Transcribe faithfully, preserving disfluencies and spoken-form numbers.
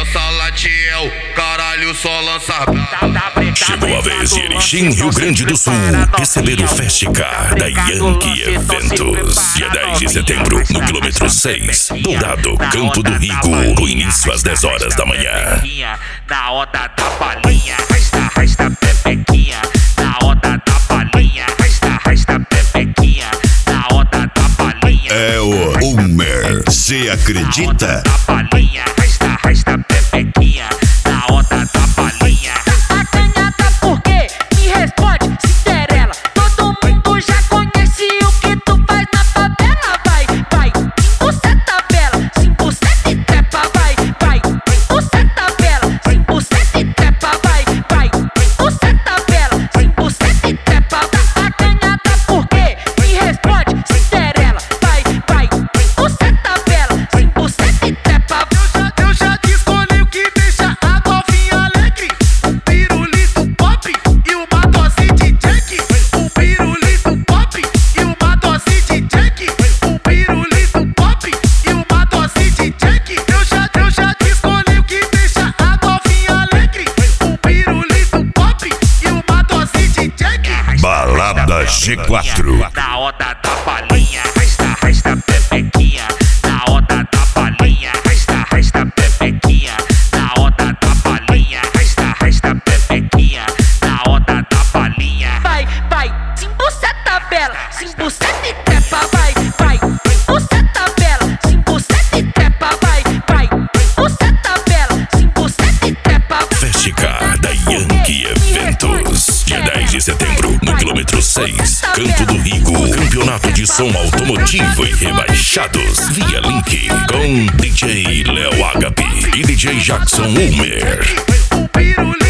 essa latiel, caralho, só lança. Chegou a vez de Erechim, Rio Grande do Sul, receber o Festicar da Yankee Eventos. Dia dez de setembro, no quilômetro seis, Dourado, Campo do Rico, com início às dez horas da manhã. Na onda da balinha, resta, resta pepequinha. Na onda da balinha, resta, resta pepequinha. Na onda da balinha. É o Homer, cê acredita? Na balinha, resta, resta pepequinha. Na onda da balinha. Acanhada por quê? Me responde, Cinderela. Todo mundo já conhece o que tu faz na favela. Vai, vai, você tabela, cinco, sete, trepa, vai, vai, você tabela, cinco, sete, trepa, vai, vai, você tabela, cinco, sete, trepa. Acanhada por quê? Me responde, Cinderela. Vai, vai, você tabela, cinco, sete, trepa. Eu já escolhi o que deixa a novinha alegre. Um pirulito pop e uma dose de Jack. Um pirulito pop e uma dose de Jack. Um pirulito pop e uma dose de Jack. Eu já, eu já escolhi o que deixa a novinha alegre. Um pirulito pop e uma dose de Jack. Balada G quatro. Na onda da balinha, resta, resta pepequinha. Na onda da balinha, resta, resta pepequinha. Na onda da balinha, resta, resta pepequinha. Na onda da balinha. Vai, vai, cinco, sete, tabela, cinco, sete, trepa, vai, vai, você tabela, cinco, sete, trepa, vai, vai, você tabela, cinco, sete, trepa. Festicar da Yankee Eventos. Dia dez de setembro, no quilômetro seis, Campo do Rico. Campeonato de som automotivo e rebaixados. Via link com D J Léo Agape e D J Jackson Homer. Um pirulito